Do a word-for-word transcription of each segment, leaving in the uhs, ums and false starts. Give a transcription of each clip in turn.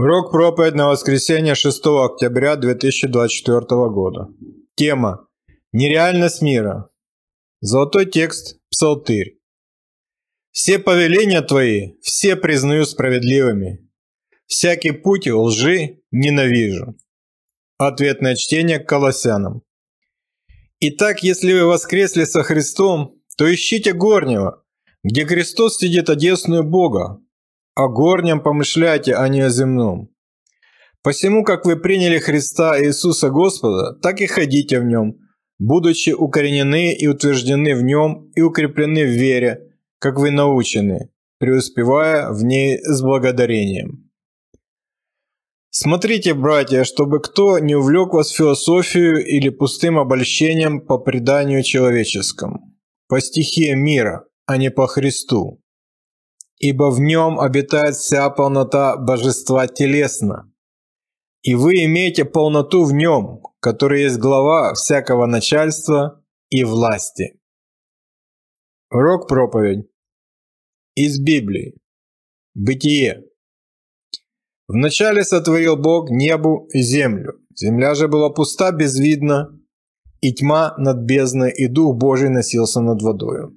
Урок проповедь на воскресенье шестого октября две тысячи двадцать четвёртого года. Тема «Нереальность мира». Золотой текст Псалтырь. «Все повеления Твои, все признаю справедливыми. Всякий путь лжи ненавижу». Ответное чтение к Колоссянам. «Итак, если вы воскресли со Христом, то ищите горнего, где Христос сидит одесную Бога. О горнем помышляйте, а не о земном. Посему, как вы приняли Христа Иисуса Господа, так и ходите в Нем, будучи укоренены и утверждены в Нем и укреплены в вере, как вы научены, преуспевая в ней с благодарением». Смотрите, братья, чтобы кто не увлек вас философию или пустым обольщением по преданию человеческому, по стихиям мира, а не по Христу. Ибо в Нем обитает вся полнота Божества телесно. И вы имеете полноту в Нем, который есть глава всякого начальства и власти. Урок проповедь из Библии. Бытие. «Вначале сотворил Бог небо и землю. Земля же была пуста, безвидна, и тьма над бездной, и Дух Божий носился над водою.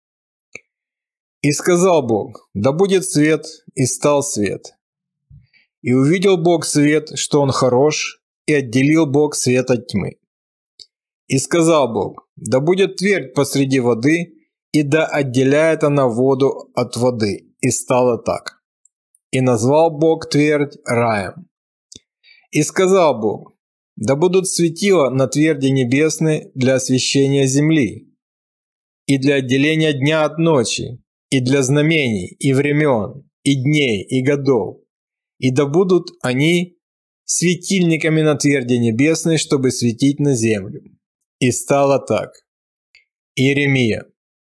И сказал Бог: да будет свет, и стал свет. И увидел Бог свет, что он хорош, и отделил Бог свет от тьмы. И сказал Бог: да будет твердь посреди воды, и да отделяет она воду от воды. И стало так. И назвал Бог твердь раем. И сказал Бог: да будут светила на тверди небесной для освещения земли, и для отделения дня от ночи, и для знамений, и времен, и дней, и годов. И да будут они светильниками на тверди небесной, чтобы светить на землю. И стало так». Иеремия.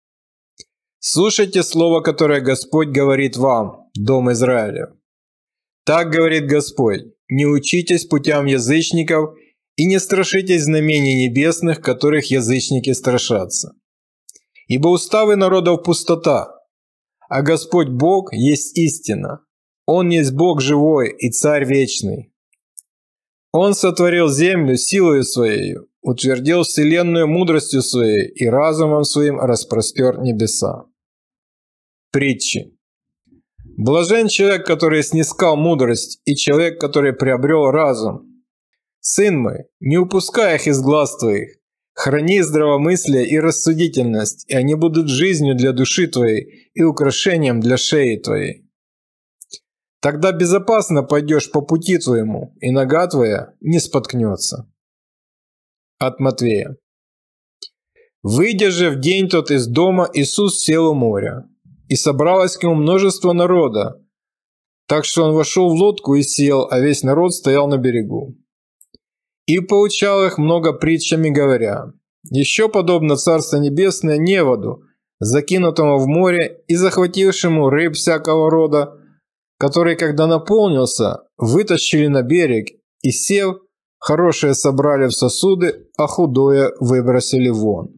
«Слушайте слово, которое Господь говорит вам, дом Израиля. Так говорит Господь: не учитесь путям язычников и не страшитесь знамений небесных, которых язычники страшатся. Ибо уставы народов пустота, а Господь Бог есть истина. Он есть Бог живой и Царь вечный. Он сотворил землю силою Своею, утвердил вселенную мудростью Своей и разумом Своим распростер небеса». Притчи. «Блажен человек, который снискал мудрость, и человек, который приобрел разум. Сын мой, не упускай их из глаз твоих, храни здравомыслие и рассудительность, и они будут жизнью для души твоей и украшением для шеи твоей. Тогда безопасно пойдешь по пути твоему, и нога твоя не споткнется». От Матвея. «Выйдя же в день тот из дома, Иисус сел у моря, и собралось к нему множество народа, так что он вошел в лодку и сел, а весь народ стоял на берегу. И поучал их много притчами, говоря: еще подобно Царство Небесное неводу, закинутому в море и захватившему рыб всякого рода, который, когда наполнился, вытащили на берег и, сев, хорошее собрали в сосуды, а худое выбросили вон.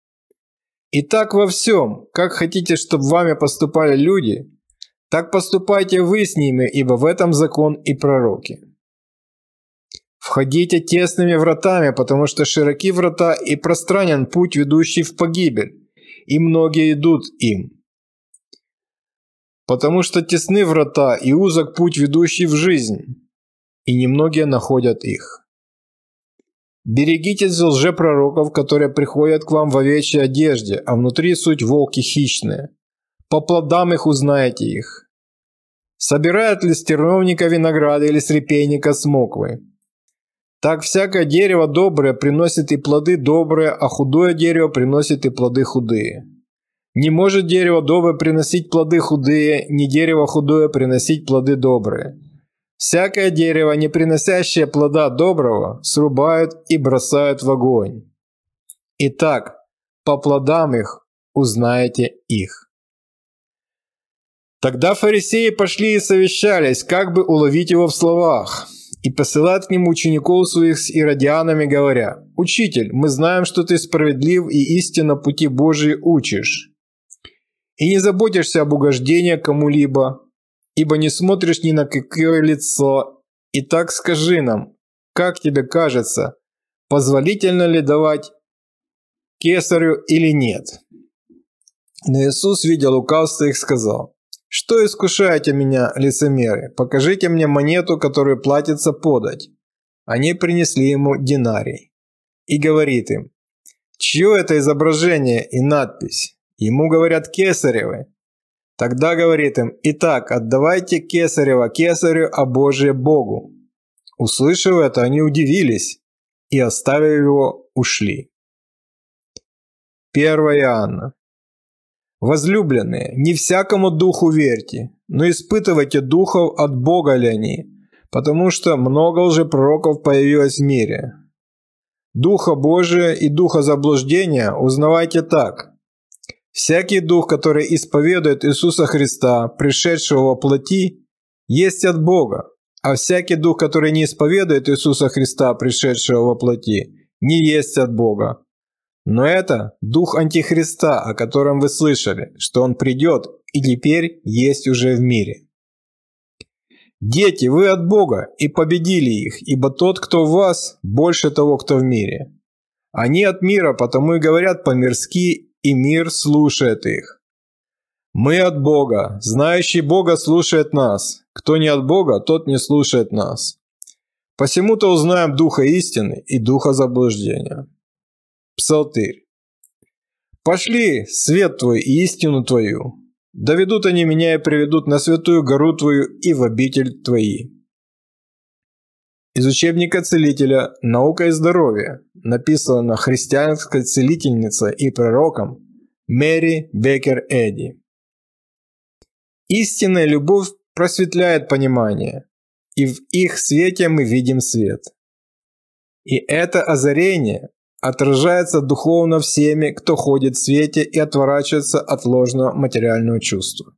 И так во всем, как хотите, чтобы вами поступали люди, так поступайте вы с ними, ибо в этом закон и пророки. Входите тесными вратами, потому что широки врата и пространен путь, ведущий в погибель, и многие идут им. Потому что тесны врата и узок путь, ведущий в жизнь, и немногие находят их. Берегитесь лжепророков, которые приходят к вам в овечьей одежде, а внутри суть волки хищные. По плодам их узнаете их. Собирает ли с терновника винограда или с репейника смоквы? Так всякое дерево доброе приносит и плоды добрые, а худое дерево приносит и плоды худые. Не может дерево доброе приносить плоды худые, ни дерево худое приносить плоды добрые. Всякое дерево, не приносящее плода доброго, срубают и бросают в огонь. Итак, по плодам их узнаете их». Тогда фарисеи пошли и совещались, как бы уловить его в словах, и посылают к нему учеников своих с иродианами, говоря: «Учитель, мы знаем, что ты справедлив и истинно пути Божии учишь, и не заботишься об угождении кому-либо, ибо не смотришь ни на какое лицо. Итак, скажи нам, как тебе кажется, позволительно ли давать кесарю или нет?» Но Иисус, видя лукавство их, сказал: «Что искушаете меня, лицемеры? Покажите мне монету, которую платится подать». Они принесли ему динарий. И говорит им: «Чье это изображение и надпись?» Ему говорят: «Кесаревы». Тогда говорит им: «Итак, отдавайте кесарева кесарю, а Божие Богу». Услышав это, они удивились и, оставив его, ушли. первое Иоанна. «Возлюбленные, не всякому духу верьте, но испытывайте духов, от Бога ли они, потому что много лжепророков появилось в мире. Духа Божия и духа заблуждения узнавайте так. Всякий дух, который исповедует Иисуса Христа, пришедшего во плоти, есть от Бога, а всякий дух, который не исповедует Иисуса Христа, пришедшего во плоти, не есть от Бога. Но это дух Антихриста, о котором вы слышали, что он придет и теперь есть уже в мире. Дети, вы от Бога и победили их, ибо тот, кто в вас, больше того, кто в мире. Они от мира, потому и говорят по-мирски, и мир слушает их. Мы от Бога, знающий Бога слушает нас. Кто не от Бога, тот не слушает нас. Посему-то узнаем духа истины и духа заблуждения». Псалтырь. «Пошли свет Твой и истину Твою. Доведут они меня и приведут на святую гору Твою и в обитель Твои». Из учебника целителя «Наука и здоровье», написано христианской целительницей и пророком Мэри Беккер Эдди. Истинная любовь просветляет понимание, и в их свете мы видим свет. И это озарение отражается духовно всеми, кто ходит в свете и отворачивается от ложного материального чувства.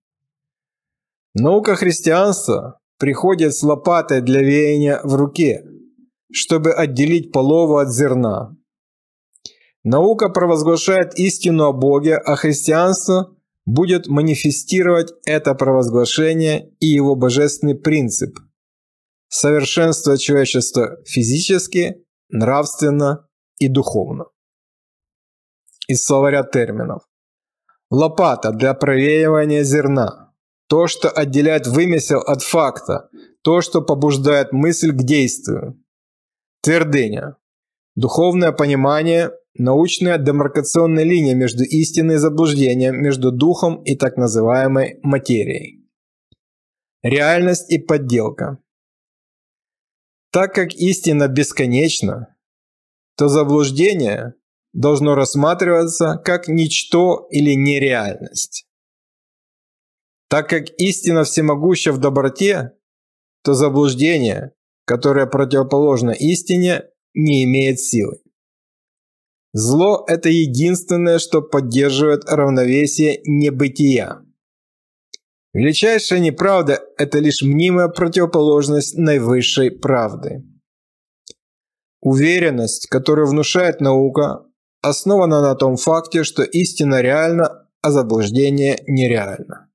Наука христианства приходит с лопатой для веяния в руке, чтобы отделить полову от зерна. Наука провозглашает истину о Боге, а христианство будет манифестировать это провозглашение и его божественный принцип – совершенствовать человечество физически, нравственно и духовно. Из словаря терминов. Лопата для провеивания зерна. То, что отделяет вымысел от факта. То, что побуждает мысль к действию. Твердыня. Духовное понимание, научная демаркационная линия между истиной и заблуждением, между духом и так называемой материей. Реальность и подделка. Так как истина бесконечна, то заблуждение должно рассматриваться как ничто или нереальность. Так как истина всемогуща в доброте, то заблуждение, которое противоположно истине, не имеет силы. Зло – это единственное, что поддерживает равновесие небытия. Величайшая неправда – это лишь мнимая противоположность наивысшей правды. Уверенность, которую внушает наука, основана на том факте, что истина реальна, а заблуждение нереально.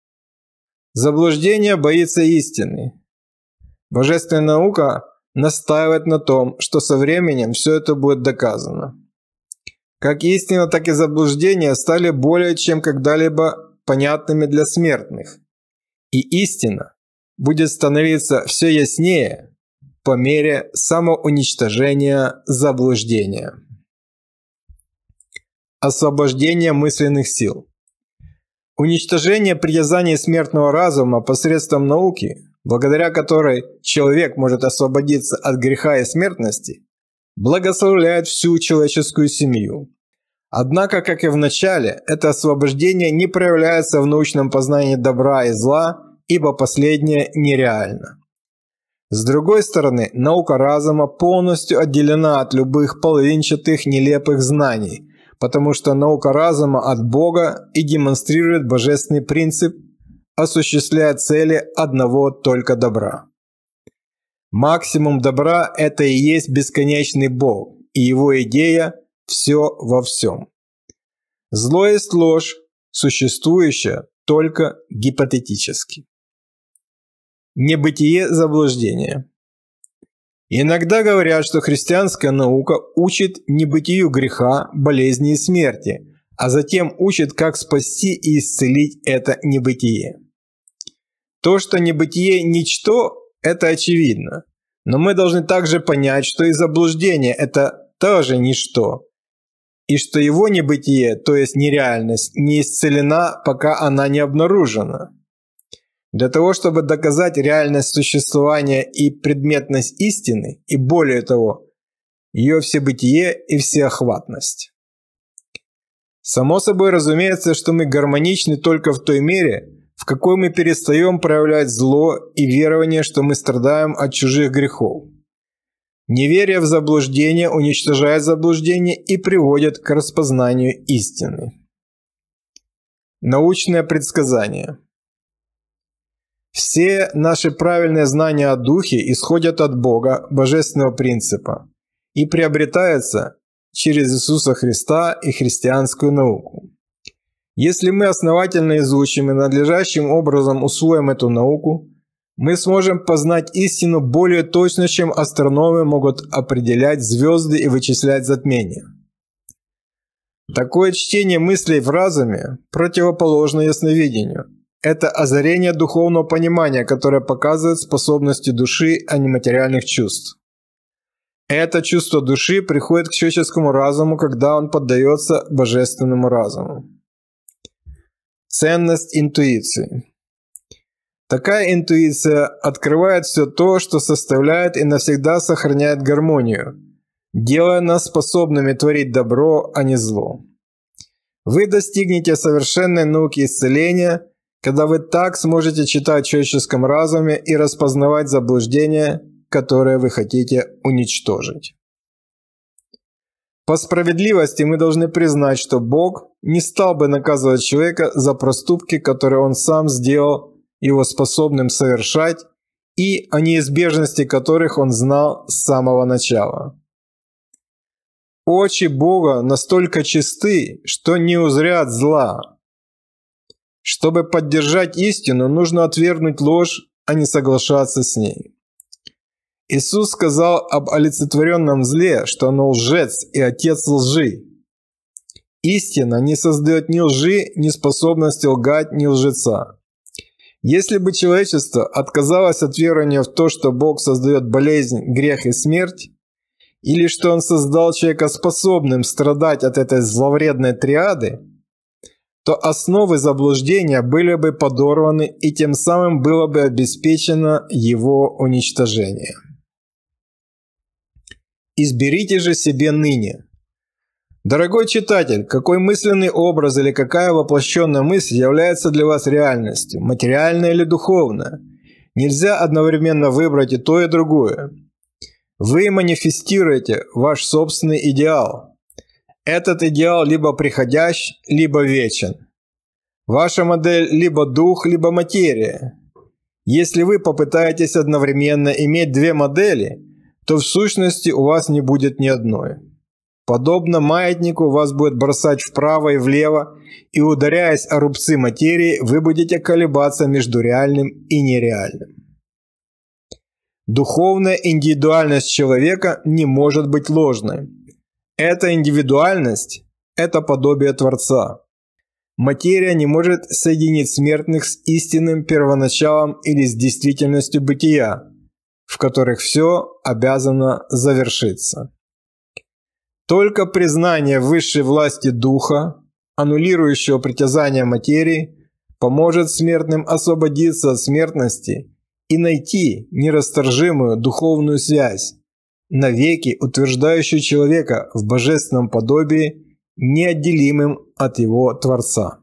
Заблуждение боится истины. Божественная наука настаивает на том, что со временем все это будет доказано. Как истина, так и заблуждение стали более чем когда-либо понятными для смертных. И истина будет становиться все яснее по мере самоуничтожения заблуждения. Освобождение мысленных сил. Уничтожение притязаний смертного разума посредством науки, благодаря которой человек может освободиться от греха и смертности, благословляет всю человеческую семью. Однако, как и в начале, это освобождение не проявляется в научном познании добра и зла, ибо последнее нереально. С другой стороны, наука разума полностью отделена от любых половинчатых нелепых знаний, потому что наука разума от Бога и демонстрирует божественный принцип, осуществляя цели одного только добра. Максимум добра – это и есть бесконечный Бог, и его идея – все во всем. Зло есть ложь, существующая только гипотетически. Небытие заблуждения. Иногда говорят, что христианская наука учит небытию греха, болезни и смерти, а затем учит, как спасти и исцелить это небытие. То, что небытие – ничто, это очевидно. Но мы должны также понять, что и заблуждение – это тоже ничто, и что его небытие, то есть нереальность, не исцелена, пока она не обнаружена. Для того, чтобы доказать реальность существования и предметность истины, и более того, ее всебытие и всеохватность. Само собой разумеется, что мы гармоничны только в той мере, в какой мы перестаем проявлять зло и верование, что мы страдаем от чужих грехов. Неверие в заблуждение уничтожает заблуждение и приводит к распознанию истины. Научное предсказание. Все наши правильные знания о Духе исходят от Бога, божественного принципа, и приобретаются через Иисуса Христа и христианскую науку. Если мы основательно изучим и надлежащим образом усвоим эту науку, мы сможем познать истину более точно, чем астрономы могут определять звезды и вычислять затмения. Такое чтение мыслей в разуме противоположно ясновидению. Это озарение духовного понимания, которое показывает способности души, а не материальных чувств. Это чувство души приходит к человеческому разуму, когда он поддается божественному разуму. Ценность интуиции. Такая интуиция открывает все то, что составляет и навсегда сохраняет гармонию, делая нас способными творить добро, а не зло. Вы достигнете совершенной науки исцеления, когда вы так сможете читать в человеческом разуме и распознавать заблуждения, которые вы хотите уничтожить. По справедливости мы должны признать, что Бог не стал бы наказывать человека за проступки, которые он сам сделал его способным совершать, и о неизбежности которых он знал с самого начала. Очи Бога настолько чисты, что не узрят зла. Чтобы поддержать истину, нужно отвергнуть ложь, а не соглашаться с ней. Иисус сказал об олицетворенном зле, что оно лжец и отец лжи. Истина не создает ни лжи, ни способности лгать, ни лжеца. Если бы человечество отказалось от верования в то, что Бог создает болезнь, грех и смерть, или что Он создал человека способным страдать от этой зловредной триады, то основы заблуждения были бы подорваны, и тем самым было бы обеспечено его уничтожение. Изберите же себе ныне. Дорогой читатель, какой мысленный образ или какая воплощенная мысль является для вас реальностью, материальная или духовная? Нельзя одновременно выбрать и то, и другое. Вы манифестируете ваш собственный идеал. Этот идеал либо приходящ, либо вечен. Ваша модель либо дух, либо материя. Если вы попытаетесь одновременно иметь две модели, то в сущности у вас не будет ни одной. Подобно маятнику вас будет бросать вправо и влево, и ударяясь о рубцы материи, вы будете колебаться между реальным и нереальным. Духовная индивидуальность человека не может быть ложной. Эта индивидуальность – это подобие Творца. Материя не может соединить смертных с истинным первоначалом или с действительностью бытия, в которых все обязано завершиться. Только признание высшей власти Духа, аннулирующего притязания материи, поможет смертным освободиться от смертности и найти нерасторжимую духовную связь, навеки утверждающую человека в божественном подобии, неотделимым от его Творца.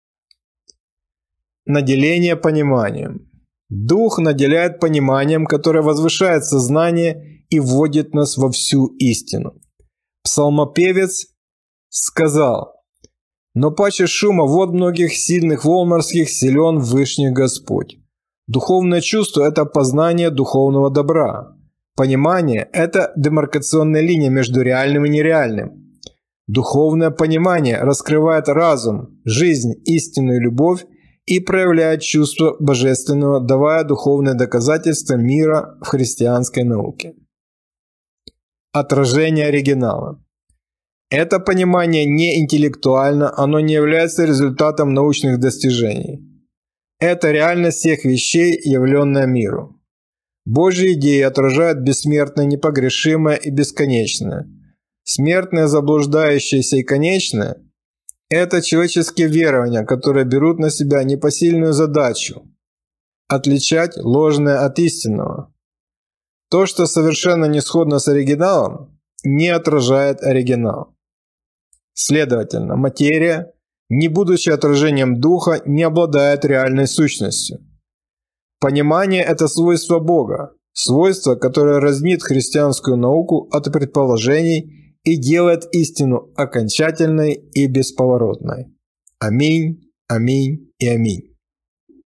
Наделение пониманием. Дух наделяет пониманием, которое возвышает сознание и вводит нас во всю истину. Псалмопевец сказал: «Но паче шума вод многих сильных волн морских силен Вышний Господь». Духовное чувство – это познание духовного добра. Понимание – это демаркационная линия между реальным и нереальным. Духовное понимание раскрывает разум, жизнь, истину и любовь и проявляет чувство божественного, давая духовное доказательство мира в христианской науке. Отражение оригинала. Это понимание не интеллектуально, оно не является результатом научных достижений. Это реальность всех вещей, явленная миру. Божьи идеи отражают бессмертное, непогрешимое и бесконечное. Смертное, заблуждающееся и конечное – это человеческие верования, которые берут на себя непосильную задачу – отличать ложное от истинного. То, что совершенно не сходно с оригиналом, не отражает оригинал. Следовательно, материя, не будучи отражением духа, не обладает реальной сущностью. Понимание – это свойство Бога, свойство, которое разнит христианскую науку от предположений и делает истину окончательной и бесповоротной. Аминь, аминь и аминь.